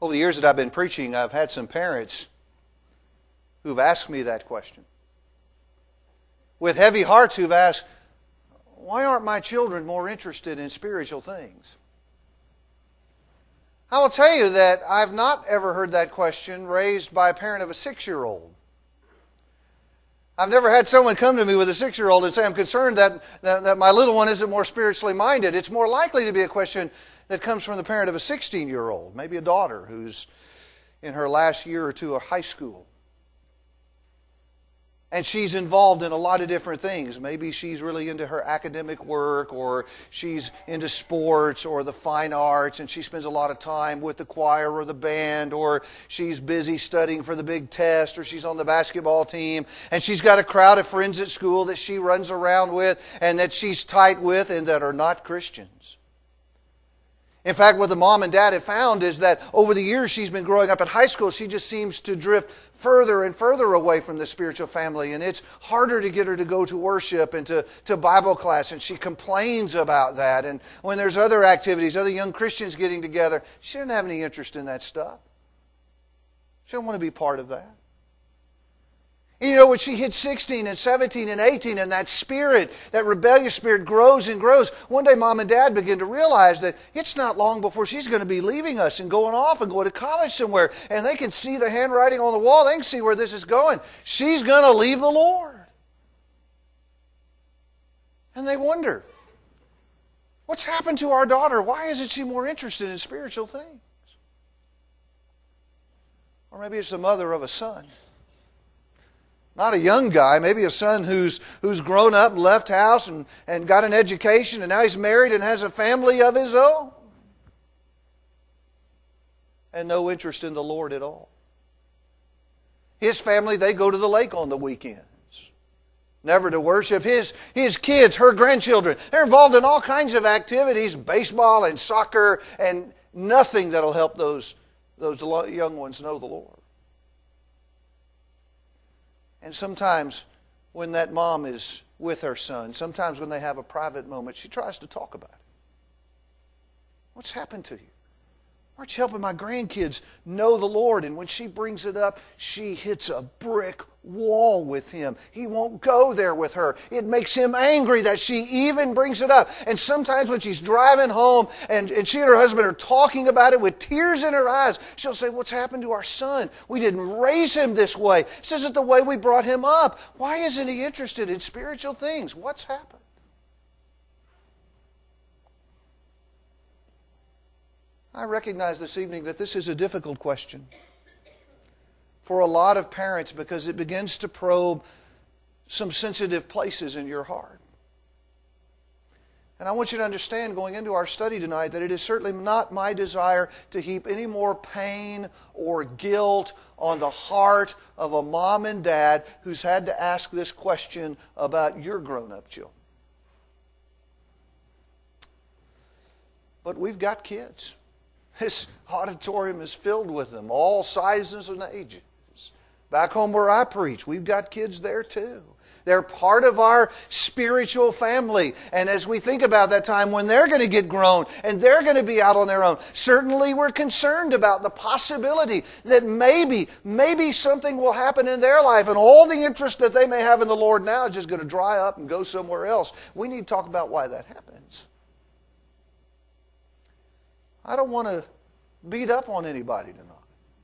Over the years that I've been preaching, I've had some parents who've asked me that question. With heavy hearts who've asked, why aren't my children more interested in spiritual things? I will tell you that I've not ever heard that question raised by a parent of a 6-year-old. I've never had someone come to me with a 6-year-old and say, I'm concerned that my little one isn't more spiritually minded. It's more likely to be a question that comes from the parent of a 16-year-old, maybe a daughter who's in her last year or two of high school. And she's involved in a lot of different things. Maybe she's really into her academic work, or she's into sports or the fine arts, and she spends a lot of time with the choir or the band, or she's busy studying for the big test, or she's on the basketball team, and she's got a crowd of friends at school that she runs around with and that she's tight with and that are not Christians. In fact, what the mom and dad have found is that over the years she's been growing up in high school, she just seems to drift further and further away from the spiritual family. And it's harder to get her to go to worship and to Bible class. And she complains about that. And when there's other activities, other young Christians getting together, she doesn't have any interest in that stuff. She doesn't want to be part of that. You know, when she hits 16 and 17 and 18 and that spirit, that rebellious spirit grows and grows, one day mom and dad begin to realize that it's not long before she's going to be leaving us and going off and going to college somewhere. And they can see the handwriting on the wall. They can see where this is going. She's going to leave the Lord. And they wonder, what's happened to our daughter? Why isn't she more interested in spiritual things? Or maybe it's the mother of a son. Not a young guy, maybe a son who's grown up and left house and got an education, and now he's married and has a family of his own. And no interest in the Lord at all. His family, they go to the lake on the weekends. Never to worship. His kids, her grandchildren, they're involved in all kinds of activities, baseball and soccer, and nothing that'll help those young ones know the Lord. And sometimes when that mom is with her son, sometimes when they have a private moment, she tries to talk about it. What's happened to you? Aren't you helping my grandkids know the Lord? And when she brings it up, she hits a brick wall with him. He won't go there with her. It makes him angry that she even brings it up. And sometimes when she's driving home and she and her husband are talking about it with tears in her eyes, she'll say, what's happened to our son? We didn't raise him this way. This isn't the way we brought him up. Why isn't he interested in spiritual things? What's happened? I recognize this evening that this is a difficult question for a lot of parents because it begins to probe some sensitive places in your heart. And I want you to understand going into our study tonight that it is certainly not my desire to heap any more pain or guilt on the heart of a mom and dad who's had to ask this question about your grown-up children. But we've got kids. This auditorium is filled with them, all sizes and ages. Back home where I preach, we've got kids there too. They're part of our spiritual family. And as we think about that time when they're going to get grown and they're going to be out on their own, certainly we're concerned about the possibility that maybe something will happen in their life and all the interest that they may have in the Lord now is just going to dry up and go somewhere else. We need to talk about why that happens. I don't want to beat up on anybody tonight.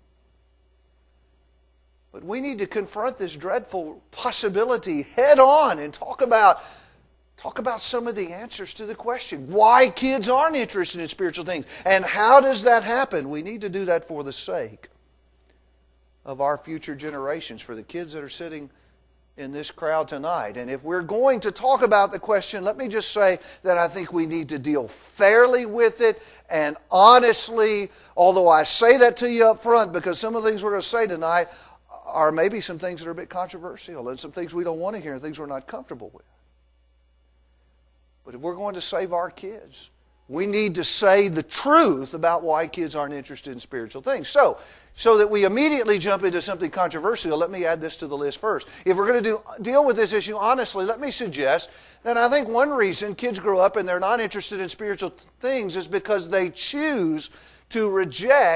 But we need to confront this dreadful possibility head on and talk about some of the answers to the question. Why kids aren't interested in spiritual things. And how does that happen? We need to do that for the sake of our future generations, for the kids that are sitting in this crowd tonight. And if we're going to talk about the question, let me just say that I think we need to deal fairly with it and honestly, although I say that to you up front because some of the things we're going to say tonight are maybe some things that are a bit controversial and some things we don't want to hear and things we're not comfortable with. But if we're going to save our kids, we need to say the truth about why kids aren't interested in spiritual things. So that we immediately jump into something controversial, let me add this to the list first. If we're going to deal with this issue honestly, let me suggest that I think one reason kids grow up and they're not interested in spiritual things is because they choose to reject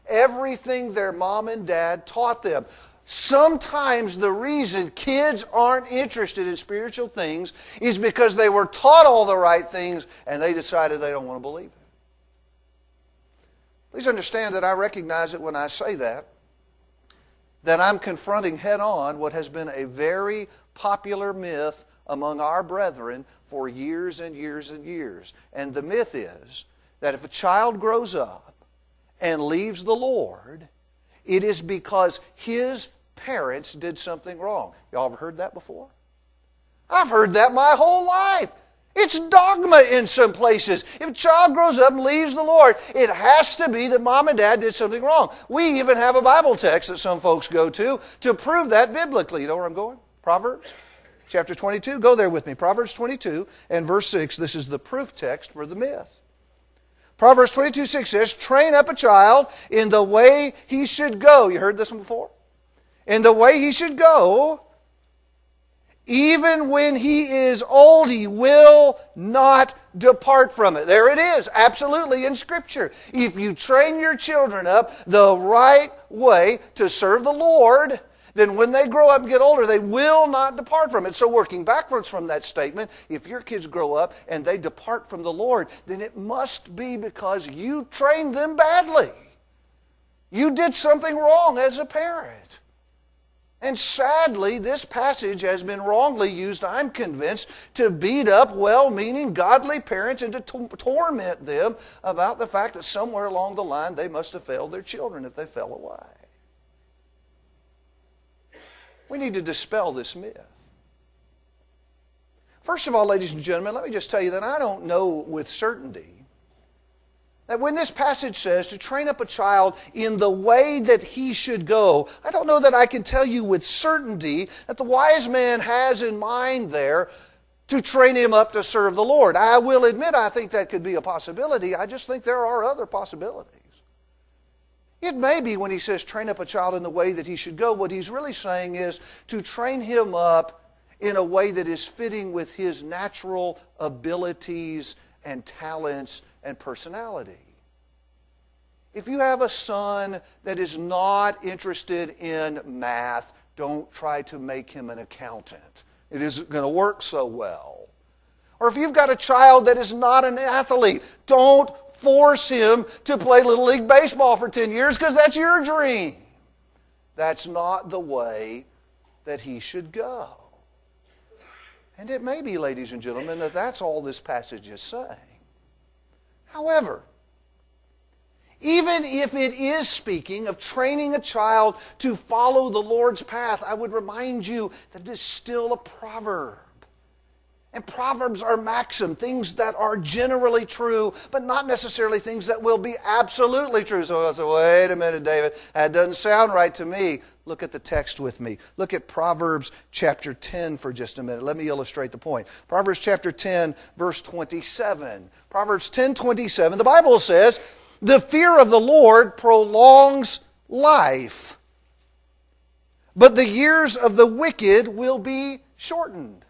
everything their mom and dad taught them. Sometimes the reason kids aren't interested in spiritual things is because they were taught all the right things and they decided they don't want to believe it. Please understand that I recognize it when I say that I'm confronting head-on what has been a very popular myth among our brethren for years and years and years. And the myth is that if a child grows up and leaves the Lord, it is because his parents did something wrong. Y'all ever heard that before? I've heard that my whole life. It's dogma in some places. If a child grows up and leaves the Lord, it has to be that mom and dad did something wrong. We even have a Bible text that some folks go to prove that biblically. You know where I'm going? Proverbs chapter 22. Go there with me. Proverbs 22 and verse 6. This is the proof text for the myth. Proverbs 22:6 says, train up a child in the way he should go. You heard this one before? In the way he should go, even when he is old, he will not depart from it. There it is, absolutely in Scripture. If you train your children up the right way to serve the Lord, then when they grow up and get older, they will not depart from it. So working backwards from that statement, if your kids grow up and they depart from the Lord, then it must be because you trained them badly. You did something wrong as a parent. And sadly, this passage has been wrongly used, I'm convinced, to beat up well-meaning, godly parents and to torment them about the fact that somewhere along the line they must have failed their children if they fell away. We need to dispel this myth. First of all, ladies and gentlemen, let me just tell you that I don't know with certainty that when this passage says to train up a child in the way that he should go, I don't know that I can tell you with certainty that the wise man has in mind there to train him up to serve the Lord. I will admit I think that could be a possibility. I just think there are other possibilities. It may be when he says train up a child in the way that he should go, what he's really saying is to train him up in a way that is fitting with his natural abilities and talents and personality. If you have a son that is not interested in math, don't try to make him an accountant. It isn't going to work so well. Or if you've got a child that is not an athlete, don't force him to play Little League Baseball for 10 years because that's your dream. That's not the way that he should go. And it may be, ladies and gentlemen, that that's all this passage is saying. However, even if it is speaking of training a child to follow the Lord's path, I would remind you that it is still a proverb. And proverbs are maxim, things that are generally true, but not necessarily things that will be absolutely true. So I say, wait a minute, David, that doesn't sound right to me. Look at the text with me. Look at Proverbs chapter 10 for just a minute. Let me illustrate the point. Proverbs chapter 10, verse 27. Proverbs 10:27, the Bible says, the fear of the Lord prolongs life, but the years of the wicked will be shortened.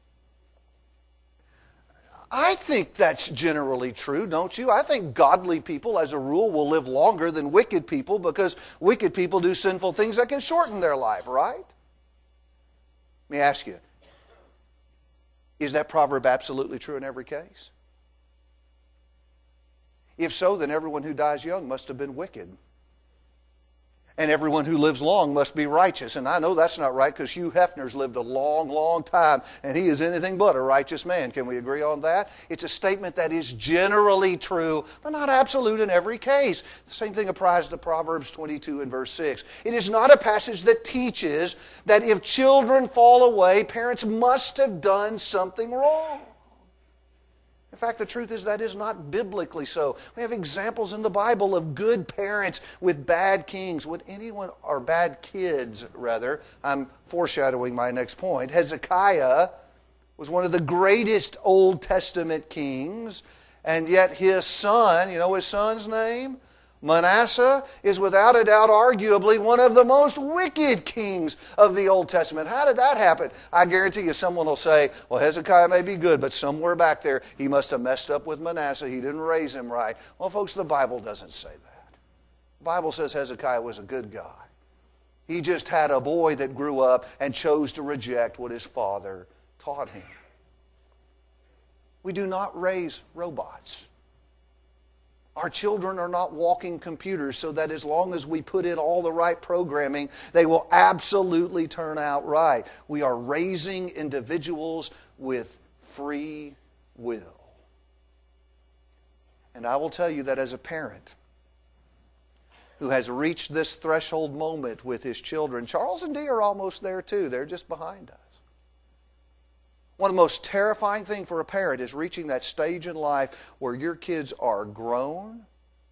I think that's generally true, don't you? I think godly people, as a rule, will live longer than wicked people because wicked people do sinful things that can shorten their life, right? Let me ask you, is that proverb absolutely true in every case? If so, then everyone who dies young must have been wicked. And everyone who lives long must be righteous. And I know that's not right because Hugh Hefner's lived a long, long time, and he is anything but a righteous man. Can we agree on that? It's a statement that is generally true, but not absolute in every case. The same thing applies to Proverbs 22 and verse 6. It is not a passage that teaches that if children fall away, parents must have done something wrong. In fact, the truth is that is not biblically so. We have examples in the Bible of good parents with bad kings. Would anyone, or bad kids, rather. I'm foreshadowing my next point. Hezekiah was one of the greatest Old Testament kings, and yet his son, you know his son's name? Manasseh is without a doubt arguably one of the most wicked kings of the Old Testament. How did that happen? I guarantee you someone will say, well, Hezekiah may be good, but somewhere back there he must have messed up with Manasseh. He didn't raise him right. Well, folks, the Bible doesn't say that. The Bible says Hezekiah was a good guy. He just had a boy that grew up and chose to reject what his father taught him. We do not raise robots. Our children are not walking computers, so that as long as we put in all the right programming, they will absolutely turn out right. We are raising individuals with free will. And I will tell you that as a parent who has reached this threshold moment with his children, Charles and Dee are almost there too. They're just behind us. One of the most terrifying things for a parent is reaching that stage in life where your kids are grown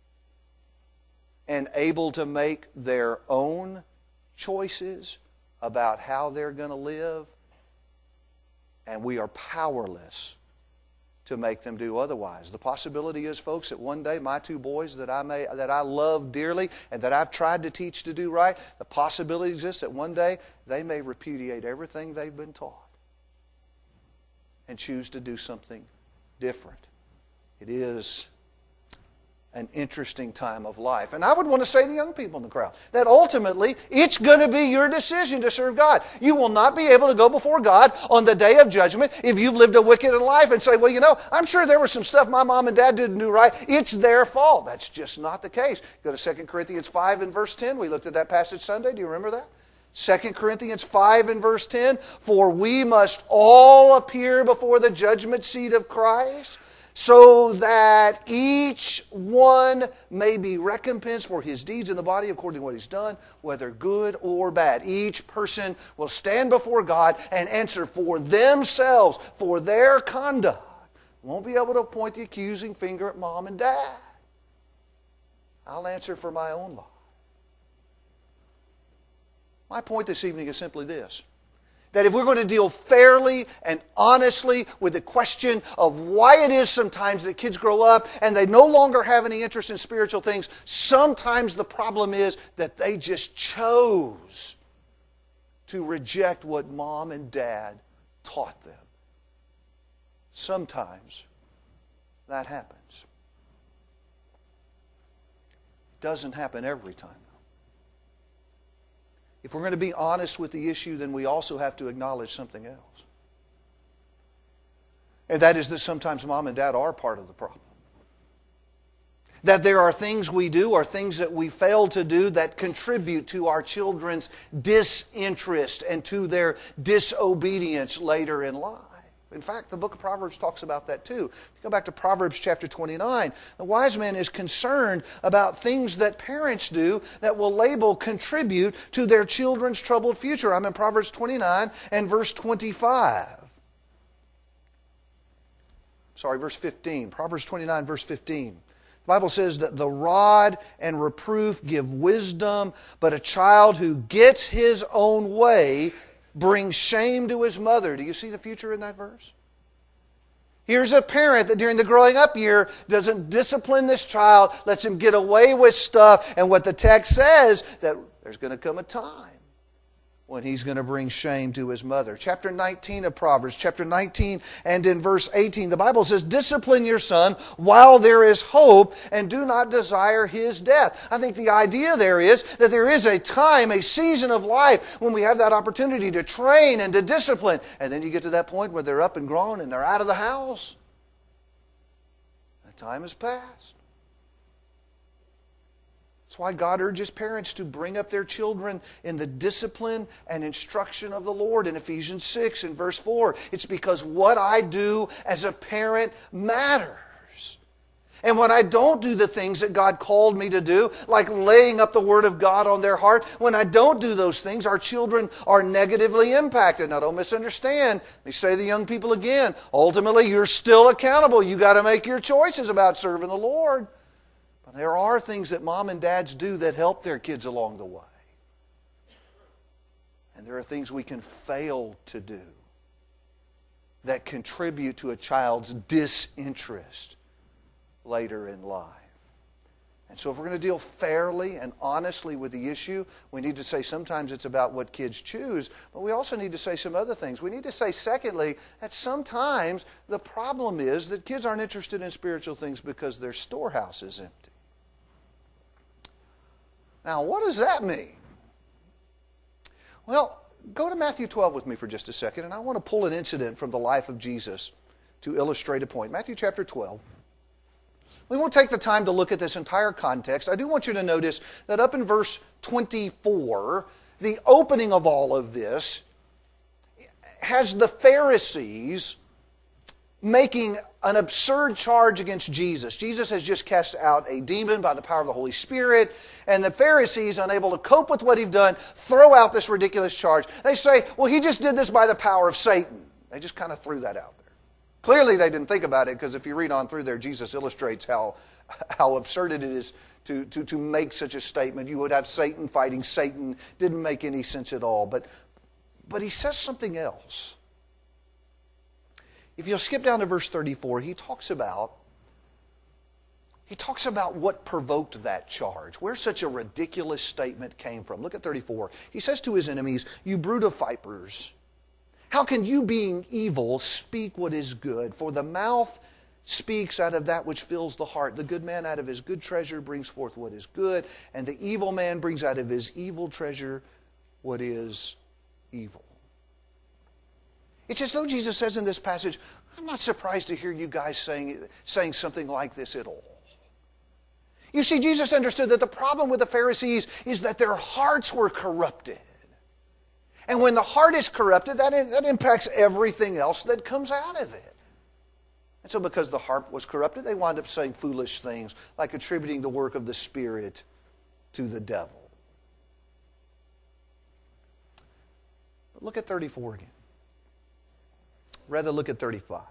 and able to make their own choices about how they're going to live, and we are powerless to make them do otherwise. The possibility is, folks, that one day my two boys that I love dearly and that I've tried to teach to do right, the possibility exists that one day they may repudiate everything they've been taught and choose to do something different. It is an interesting time of life. And I would want to say to the young people in the crowd that ultimately it's going to be your decision to serve God. You will not be able to go before God on the day of judgment if you've lived a wicked life and say, well, you know, I'm sure there was some stuff my mom and dad didn't do right. It's their fault. That's just not the case. Go to 2 Corinthians 5 and verse 10. We looked at that passage Sunday. Do you remember that? 2 Corinthians 5 and verse 10, for we must all appear before the judgment seat of Christ, so that each one may be recompensed for his deeds in the body according to what he's done, whether good or bad. Each person will stand before God and answer for themselves, for their conduct. Won't be able to point the accusing finger at mom and dad. I'll answer for my own life. My point this evening is simply this: that if we're going to deal fairly and honestly with the question of why it is sometimes that kids grow up and they no longer have any interest in spiritual things, sometimes the problem is that they just chose to reject what mom and dad taught them. Sometimes that happens. It doesn't happen every time. If we're going to be honest with the issue, then we also have to acknowledge something else. And that is that sometimes mom and dad are part of the problem. That there are things we do or things that we fail to do that contribute to our children's disinterest and to their disobedience later in life. In fact, the book of Proverbs talks about that too. If you go back to Proverbs chapter 29, the wise man is concerned about things that parents do that will contribute to their children's troubled future. I'm in Proverbs 29 and verse 25. Verse 15. Proverbs 29, verse 15. The Bible says that the rod and reproof give wisdom, but a child who gets his own way brings shame to his mother. Do you see the future in that verse? Here's a parent that during the growing up year doesn't discipline this child, lets him get away with stuff, and what the text says, that there's going to come a time when he's going to bring shame to his mother. Chapter 19 of Proverbs, chapter 19 and in verse 18, the Bible says, discipline your son while there is hope and do not desire his death. I think the idea there is that there is a time, a season of life when we have that opportunity to train and to discipline. And then you get to that point where they're up and grown and they're out of the house. That time has passed. That's why God urges parents to bring up their children in the discipline and instruction of the Lord. In Ephesians 6 and verse 4, it's because what I do as a parent matters. And when I don't do the things that God called me to do, like laying up the Word of God on their heart, when I don't do those things, our children are negatively impacted. Now, don't misunderstand. Let me say to the young people again, ultimately, you're still accountable. You've got to make your choices about serving the Lord. There are things that mom and dads do that help their kids along the way. And there are things we can fail to do that contribute to a child's disinterest later in life. And so if we're going to deal fairly and honestly with the issue, we need to say sometimes it's about what kids choose, but we also need to say some other things. We need to say, secondly, that sometimes the problem is that kids aren't interested in spiritual things because their storehouse is empty. Now, what does that mean? Well, go to Matthew 12 with me for just a second, and I want to pull an incident from the life of Jesus to illustrate a point. Matthew chapter 12. We won't take the time to look at this entire context. I do want you to notice that up in verse 24, the opening of all of this has the Pharisees making an absurd charge against Jesus. Jesus has just cast out a demon by the power of the Holy Spirit, and the Pharisees, unable to cope with what he'd done, throw out this ridiculous charge. They say, well, he just did this by the power of Satan. They just kind of threw that out there. Clearly they didn't think about it, because if you read on through there, Jesus illustrates how absurd it is to make such a statement. You would have Satan fighting Satan. Didn't make any sense at all. But he says something else. If you'll skip down to verse 34, he talks about what provoked that charge, where such a ridiculous statement came from. Look at 34. He says to his enemies, "You brood of vipers, how can you, being evil, speak what is good? For the mouth speaks out of that which fills the heart. The good man out of his good treasure brings forth what is good, and the evil man brings out of his evil treasure what is evil." It's as though Jesus says in this passage, I'm not surprised to hear you guys saying something like this at all. You see, Jesus understood that the problem with the Pharisees is that their hearts were corrupted. And when the heart is corrupted, that impacts everything else that comes out of it. And so because the heart was corrupted, they wound up saying foolish things, like attributing the work of the Spirit to the devil. But look at 34 again. Rather, look at 35.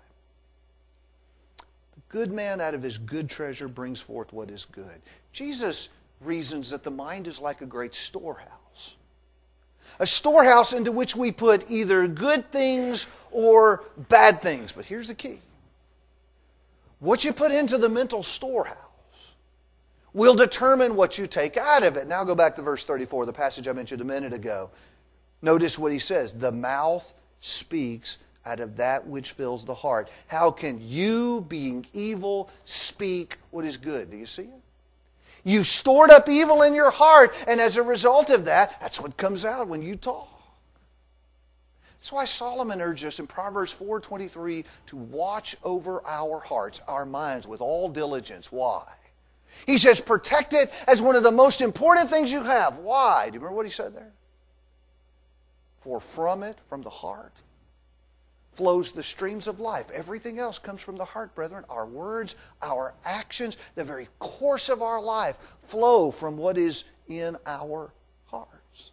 The good man out of his good treasure brings forth what is good. Jesus reasons that the mind is like a great storehouse. A storehouse into which we put either good things or bad things. But here's the key. What you put into the mental storehouse will determine what you take out of it. Now go back to verse 34, the passage I mentioned a minute ago. Notice what he says. The mouth speaks out of that which fills the heart. How can you, being evil, speak what is good? Do you see it? You've stored up evil in your heart, and as a result of that, that's what comes out when you talk. That's why Solomon urged us in Proverbs 4:23 to watch over our hearts, our minds, with all diligence. Why? He says, protect it as one of the most important things you have. Why? Do you remember what he said there? For from it, from the heart, flows the streams of life. Everything else comes from the heart, brethren. Our words, our actions, the very course of our life flow from what is in our hearts.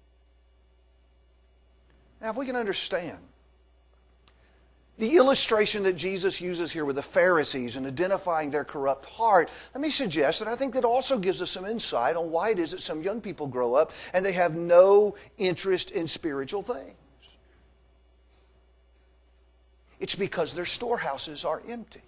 Now, if we can understand the illustration that Jesus uses here with the Pharisees and identifying their corrupt heart, let me suggest that I think that also gives us some insight on why it is that some young people grow up and they have no interest in spiritual things. It's because their storehouses are empty.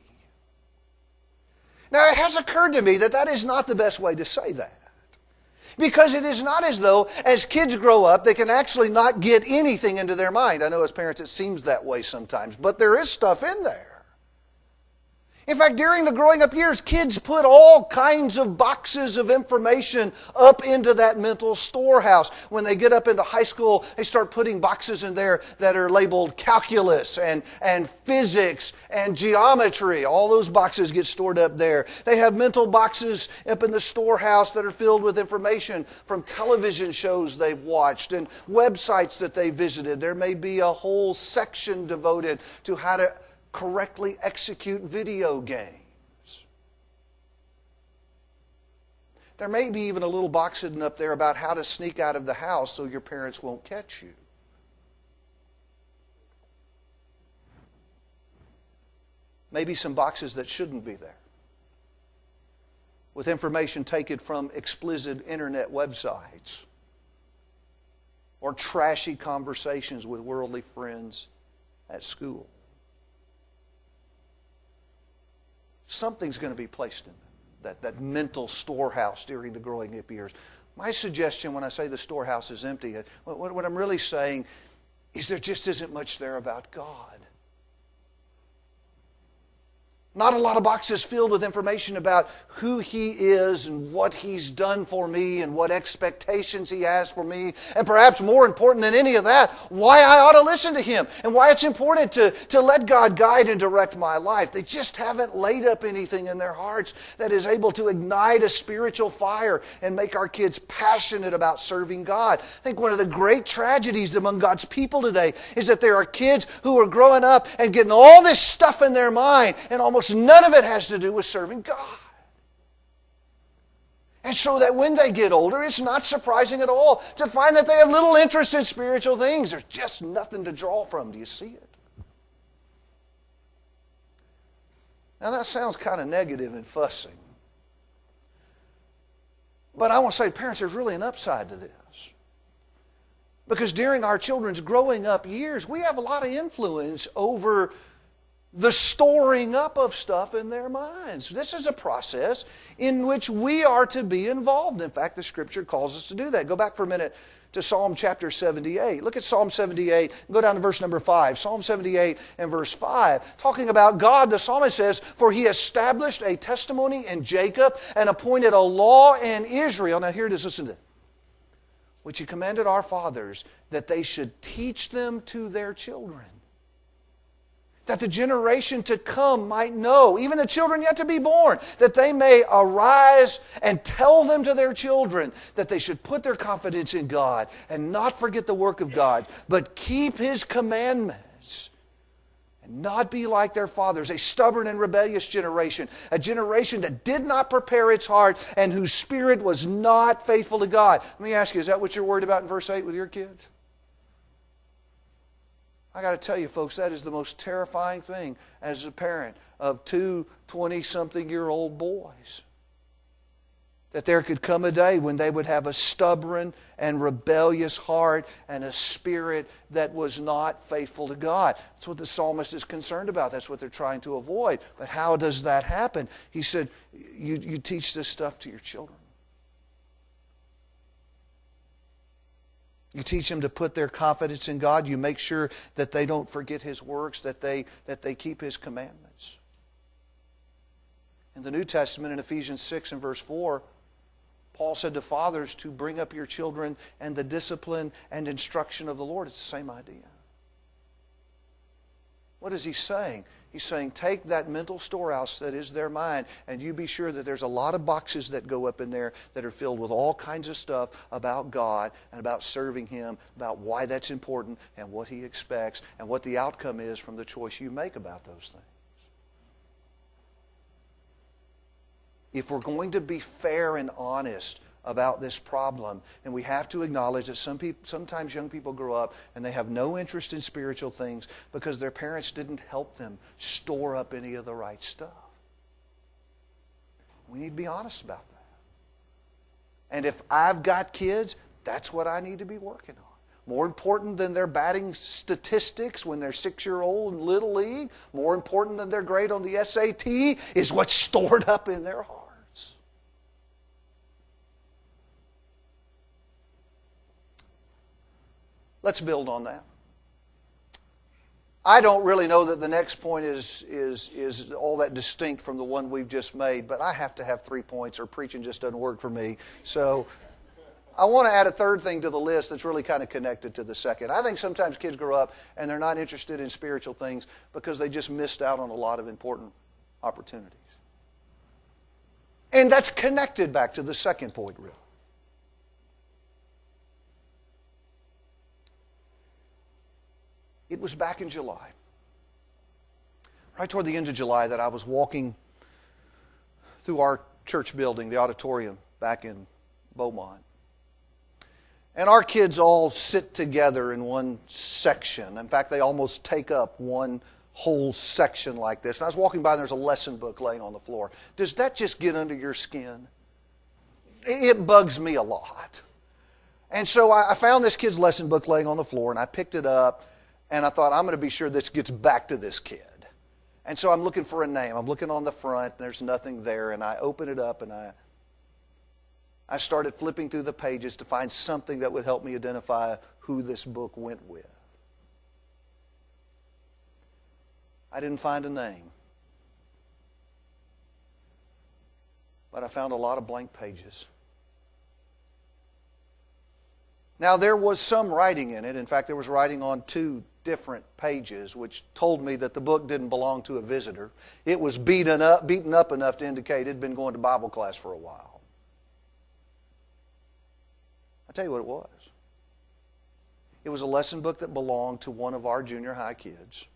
Now, it has occurred to me that that is not the best way to say that. Because it is not as though, as kids grow up, they can actually not get anything into their mind. I know as parents it seems that way sometimes, but there is stuff in there. In fact, during the growing up years, kids put all kinds of boxes of information up into that mental storehouse. When they get up into high school, they start putting boxes in there that are labeled calculus and physics and geometry. All those boxes get stored up there. They have mental boxes up in the storehouse that are filled with information from television shows they've watched and websites that they visited. There may be a whole section devoted to how to correctly execute video games. There may be even a little box hidden up there about how to sneak out of the house so your parents won't catch you. Maybe some boxes that shouldn't be there, with information taken from explicit internet websites or trashy conversations with worldly friends at school. Something's going to be placed in that mental storehouse during the growing up years. My suggestion when I say the storehouse is empty, what I'm really saying is there just isn't much there about God. Not a lot of boxes filled with information about who He is and what He's done for me and what expectations He has for me. And perhaps more important than any of that, why I ought to listen to Him and why it's important to let God guide and direct my life. They just haven't laid up anything in their hearts that is able to ignite a spiritual fire and make our kids passionate about serving God. I think one of the great tragedies among God's people today is that there are kids who are growing up and getting all this stuff in their mind, and almost none of it has to do with serving God. And so that when they get older, it's not surprising at all to find that they have little interest in spiritual things. There's just nothing to draw from. Do you see it? Now that sounds kind of negative and fussing. But I want to say, parents, there's really an upside to this. Because during our children's growing up years, we have a lot of influence over the storing up of stuff in their minds. This is a process in which we are to be involved. In fact, the Scripture calls us to do that. Go back for a minute to Psalm chapter 78. Look at Psalm 78. Go down to verse number 5. Psalm 78 and verse 5. Talking about God, the psalmist says, "For He established a testimony in Jacob and appointed a law in Israel." Now here it is, listen to it. "Which He commanded our fathers, that they should teach them to their children, that the generation to come might know, even the children yet to be born, that they may arise and tell them to their children, that they should put their confidence in God and not forget the work of God, but keep His commandments and not be like their fathers, a stubborn and rebellious generation, a generation that did not prepare its heart and whose spirit was not faithful to God." Let me ask you, is that what you're worried about in verse 8 with your kids? I got to tell you, folks, that is the most terrifying thing as a parent of two 20-something-year-old boys. That there could come a day when they would have a stubborn and rebellious heart and a spirit that was not faithful to God. That's what the psalmist is concerned about. That's what they're trying to avoid. But how does that happen? He said, you teach this stuff to your children. You teach them to put their confidence in God. You make sure that they don't forget His works, that they keep His commandments. In the New Testament, in Ephesians 6 and verse 4, Paul said to fathers to bring up your children and the discipline and instruction of the Lord. It's the same idea. What is he saying? He's saying, take that mental storehouse that is their mind, and you be sure that there's a lot of boxes that go up in there that are filled with all kinds of stuff about God and about serving Him, about why that's important and what He expects and what the outcome is from the choice you make about those things. If we're going to be fair and honest about this problem, and we have to acknowledge that sometimes young people grow up and they have no interest in spiritual things because their parents didn't help them store up any of the right stuff. We need to be honest about that. And if I've got kids, that's what I need to be working on. More important than their batting statistics when they're 6-year-old in Little League, more important than their grade on the SAT, is what's stored up in their heart. Let's build on that. I don't really know that the next point is all that distinct from the one we've just made, but I have to have 3 points or preaching just doesn't work for me. So I want to add a third thing to the list that's really kind of connected to the second. I think sometimes kids grow up and they're not interested in spiritual things because they just missed out on a lot of important opportunities. And that's connected back to the second point, really. It was back in July, right toward the end of July, that I was walking through our church building, the auditorium back in Beaumont. And our kids all sit together in one section. In fact, they almost take up one whole section like this. And I was walking by and there's a lesson book laying on the floor. Does that just get under your skin? It bugs me a lot. And so I found this kid's lesson book laying on the floor and I picked it up. And I thought, I'm going to be sure this gets back to this kid. And so I'm looking for a name. I'm looking on the front, and there's nothing there. And I open it up, and I started flipping through the pages to find something that would help me identify who this book went with. I didn't find a name. but I found a lot of blank pages. Now, there was some writing in it. In fact, there was writing on 2 different pages, which told me that the book didn't belong to a visitor. It was beaten up enough to indicate it had been going to Bible class for a while. I'll tell you what it was. It was a lesson book that belonged to one of our junior high kids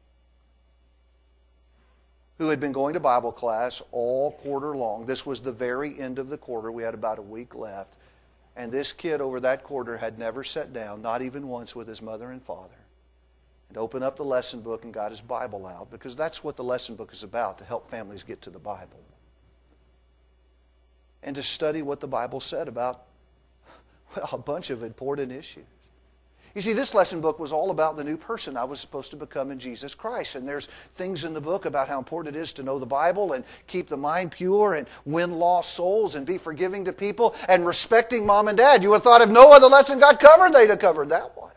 who had been going to Bible class all quarter long. This was the very end of the quarter. We had about a week left. And this kid over that quarter had never sat down, not even once, with his mother and father, and opened up the lesson book and got his Bible out, because that's what the lesson book is about, to help families get to the Bible. And to study what the Bible said about, well, a bunch of important issues. You see, this lesson book was all about the new person I was supposed to become in Jesus Christ. And there's things in the book about how important it is to know the Bible and keep the mind pure and win lost souls and be forgiving to people and respecting mom and dad. You would have thought if no other lesson got covered, they'd have covered that one.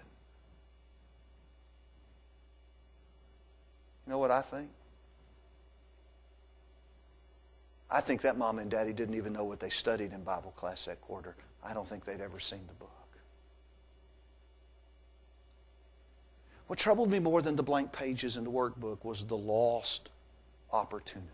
You know what I think? I think that mom and daddy didn't even know what they studied in Bible class that quarter. I don't think they'd ever seen the book. What troubled me more than the blank pages in the workbook was the lost opportunity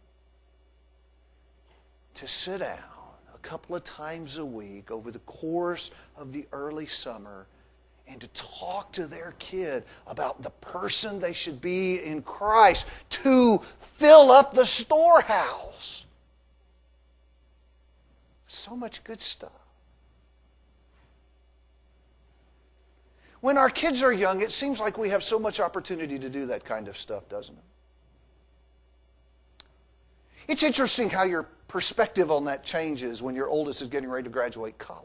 to sit down a couple of times a week over the course of the early summer and to talk to their kid about the person they should be in Christ, to fill up the storehouse. So much good stuff. When our kids are young, it seems like we have so much opportunity to do that kind of stuff, doesn't it? It's interesting how your perspective on that changes when your oldest is getting ready to graduate college.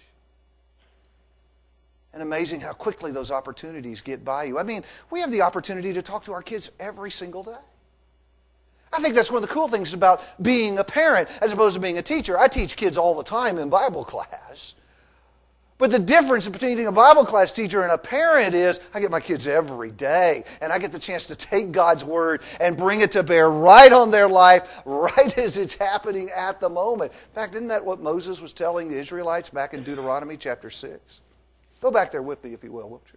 And amazing how quickly those opportunities get by you. I mean, we have the opportunity to talk to our kids every single day. I think that's one of the cool things about being a parent as opposed to being a teacher. I teach kids all the time in Bible class. But the difference between being a Bible class teacher and a parent is I get my kids every day, and I get the chance to take God's Word and bring it to bear right on their life, right as it's happening at the moment. In fact, isn't that what Moses was telling the Israelites back in Deuteronomy chapter 6? Go back there with me, if you will, won't you?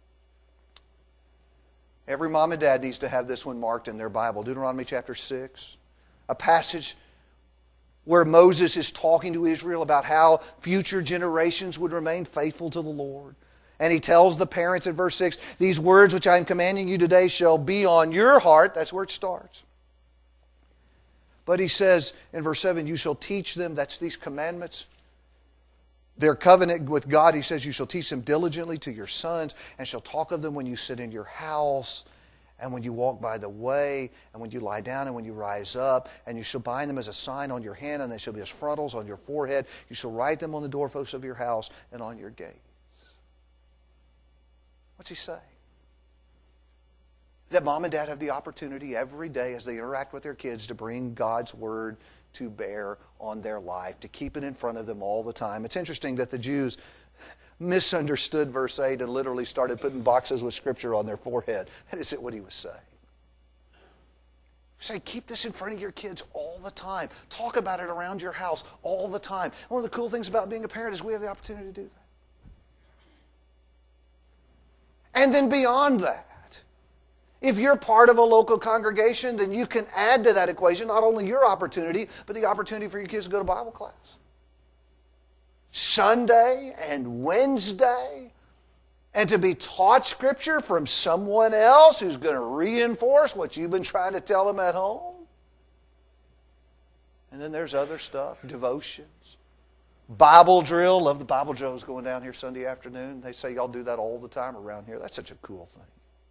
Every mom and dad needs to have this one marked in their Bible. Deuteronomy chapter 6, a passage where Moses is talking to Israel about how future generations would remain faithful to the Lord. And he tells the parents in verse 6, these words which I am commanding you today shall be on your heart. That's where it starts. But he says in verse 7, you shall teach them, that's these commandments, their covenant with God. He says you shall teach them diligently to your sons, and shall talk of them when you sit in your house, and when you walk by the way, and when you lie down, and when you rise up, and you shall bind them as a sign on your hand, and they shall be as frontals on your forehead. You shall write them on the doorposts of your house and on your gates. What's he saying? That mom and dad have the opportunity every day as they interact with their kids to bring God's Word to bear on their life, to keep it in front of them all the time. It's interesting that the Jews misunderstood verse 8 and literally started putting boxes with Scripture on their forehead. That isn't what he was saying. Say, keep this in front of your kids all the time. Talk about it around your house all the time. One of the cool things about being a parent is we have the opportunity to do that. And then beyond that, if you're part of a local congregation, then you can add to that equation not only your opportunity, but the opportunity for your kids to go to Bible class. Sunday and Wednesday, and to be taught Scripture from someone else who's going to reinforce what you've been trying to tell them at home. And then there's other stuff, devotions, Bible drill. Love the Bible drills going down here Sunday afternoon. They say y'all do that all the time around here. That's such a cool thing.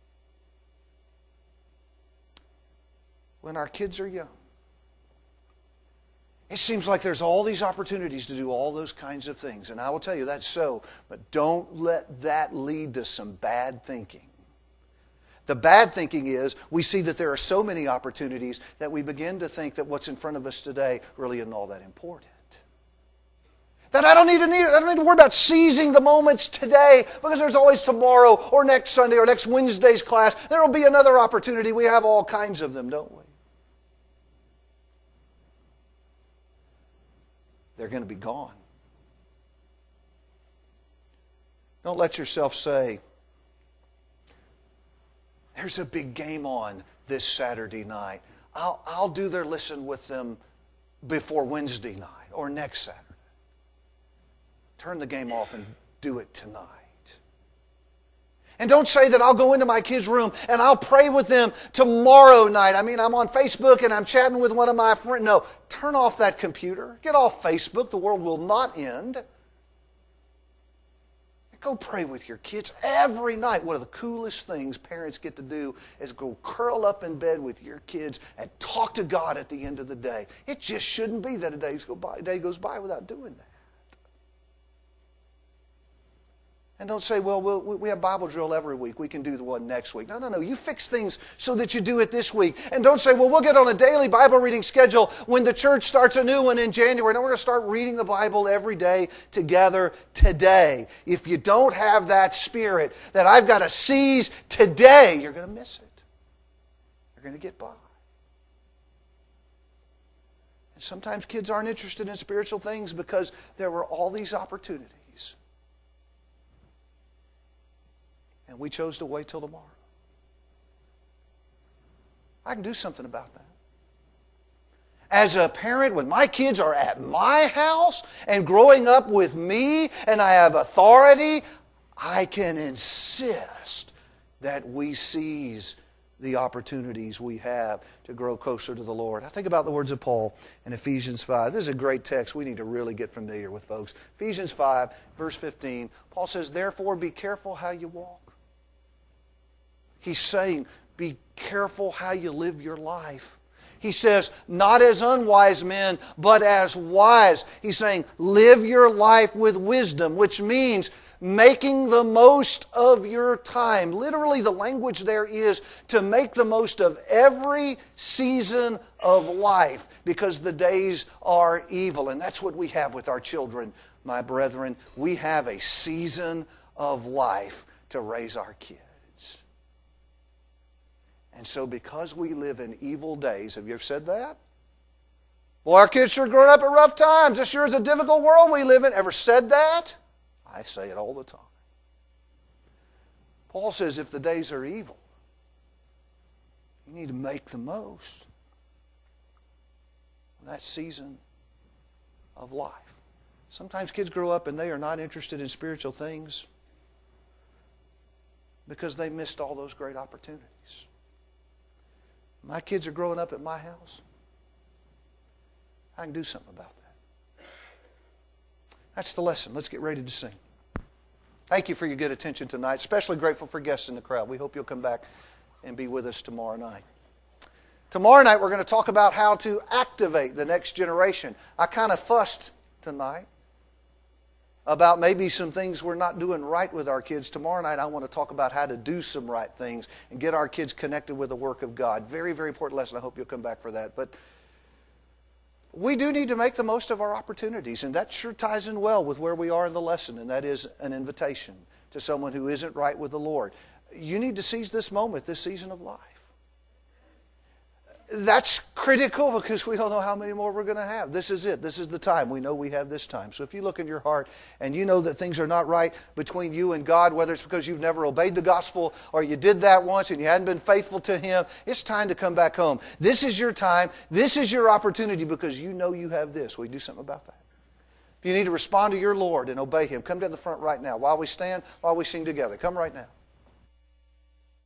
When our kids are young, it seems like there's all these opportunities to do all those kinds of things. And I will tell you that's so, but don't let that lead to some bad thinking. The bad thinking is we see that there are so many opportunities that we begin to think that what's in front of us today really isn't all that important. That I don't need to worry about seizing the moments today because there's always tomorrow or next Sunday or next Wednesday's class. There will be another opportunity. We have all kinds of them, don't we? they're going to be gone. Don't let yourself say, there's a big game on this Saturday night. I'll do their listen with them before Wednesday night or next Saturday. Turn the game off and do it tonight. And don't say that I'll go into my kids' room and I'll pray with them tomorrow night. I mean, I'm on Facebook and I'm chatting with one of my friends. No, turn off that computer. Get off Facebook. The world will not end. Go pray with your kids every night. One of the coolest things parents get to do is go curl up in bed with your kids and talk to God at the end of the day. It just shouldn't be that a day goes by without doing that. And don't say, well, we have Bible drill every week. We can do the one next week. No. You fix things so that you do it this week. And don't say, well, we'll get on a daily Bible reading schedule when the church starts a new one in January. No, we're going to start reading the Bible every day together today. If you don't have that spirit that I've got to seize today, you're going to miss it. You're going to get by. And sometimes kids aren't interested in spiritual things because there were all these opportunities. And we chose to wait till tomorrow. I can do something about that. As a parent, when my kids are at my house and growing up with me and I have authority, I can insist that we seize the opportunities we have to grow closer to the Lord. I think about the words of Paul in Ephesians 5. This is a great text we need to really get familiar with, folks. Ephesians 5, verse 15. Paul says, therefore be careful how you walk. He's saying, be careful how you live your life. He says, not as unwise men, but as wise. He's saying, live your life with wisdom, which means making the most of your time. Literally, the language there is to make the most of every season of life, because the days are evil. And that's what we have with our children, my brethren. We have a season of life to raise our kids. And so because we live in evil days, have you ever said that? Well, our kids sure growing up at rough times. This sure is a difficult world we live in. Ever said that? I say it all the time. Paul says if the days are evil, you need to make the most of that season of life. Sometimes kids grow up and they are not interested in spiritual things because they missed all those great opportunities. My kids are growing up at my house. I can do something about that. That's the lesson. Let's get ready to sing. Thank you for your good attention tonight. Especially grateful for guests in the crowd. We hope you'll come back and be with us tomorrow night. Tomorrow night we're going to talk about how to activate the next generation. I kind of fussed tonight about maybe some things we're not doing right with our kids. Tomorrow night I want to talk about how to do some right things and get our kids connected with the work of God. Very, very important lesson. I hope you'll come back for that. But we do need to make the most of our opportunities, and that sure ties in well with where we are in the lesson, and that is an invitation to someone who isn't right with the Lord. You need to seize this moment, this season of life. That's critical because we don't know how many more we're going to have. This is it. This is the time. We know we have this time. So if you look in your heart and you know that things are not right between you and God, whether it's because you've never obeyed the gospel or you did that once and you hadn't been faithful to Him, it's time to come back home. This is your time. This is your opportunity because you know you have this. Will you do something about that? If you need to respond to your Lord and obey Him, come to the front right now. While we stand, while we sing together. Come right now.